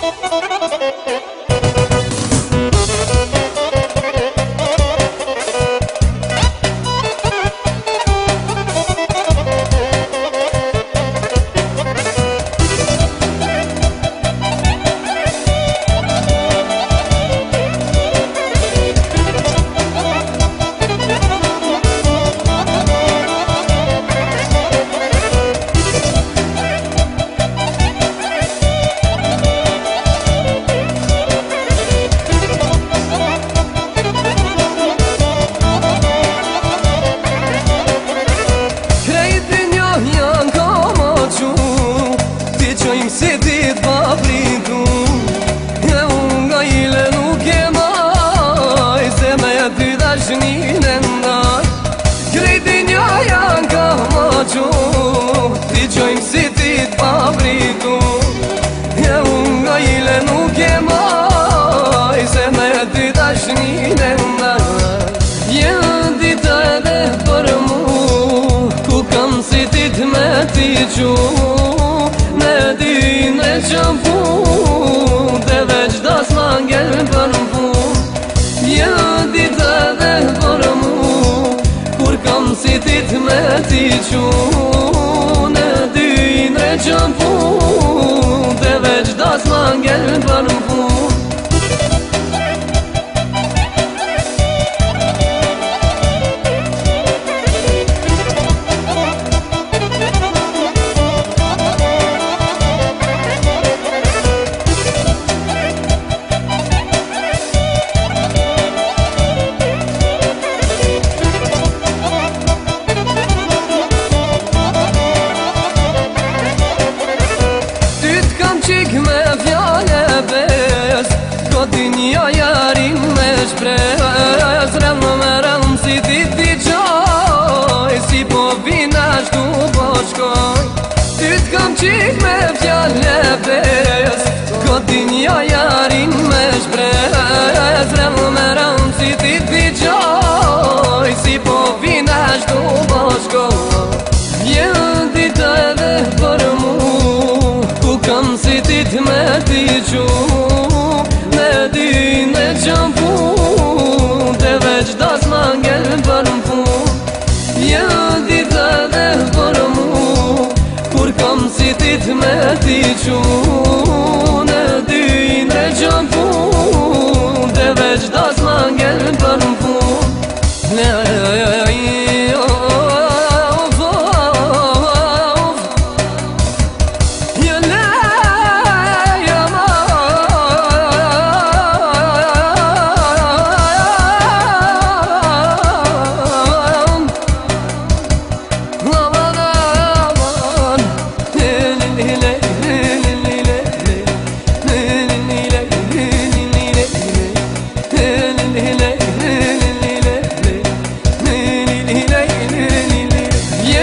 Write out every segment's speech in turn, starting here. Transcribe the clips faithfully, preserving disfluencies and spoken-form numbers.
Ti qojmë si ti t'papritu E unë nga ile nuk e maj Se me ty tashnine nda Jenë dita edhe për mu Ku kam si ti t'me ti qu Ne din e qëmpu Dhe veç da s'mangel për mu Jenë dita edhe për mu Kur kam si ti t'me ti qu Qëmpu Dhe veç da s'mangel për në fund me fjale bes Goti një jarim me shpres Rëmë me rëmë si ti ti qoj Si po vina shtu po shkoj Ty t'kam qik me fjale bes Goti një jarim me shpres Rëmë me rëmë si ti ti qoj Si po vina shtu po shkoj Jenë dita edhe për mu Kam si ti t'me ti qu Ne din e qëmpu Dhe veç da s'mangel për m'pu Jenë dita dhe për mu Kur kam si ti t'me ti qu Ne din e qëmpu Dhe veç da s'mangel për m'pu Ne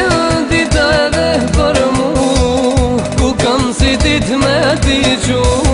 Ti t'me ti qu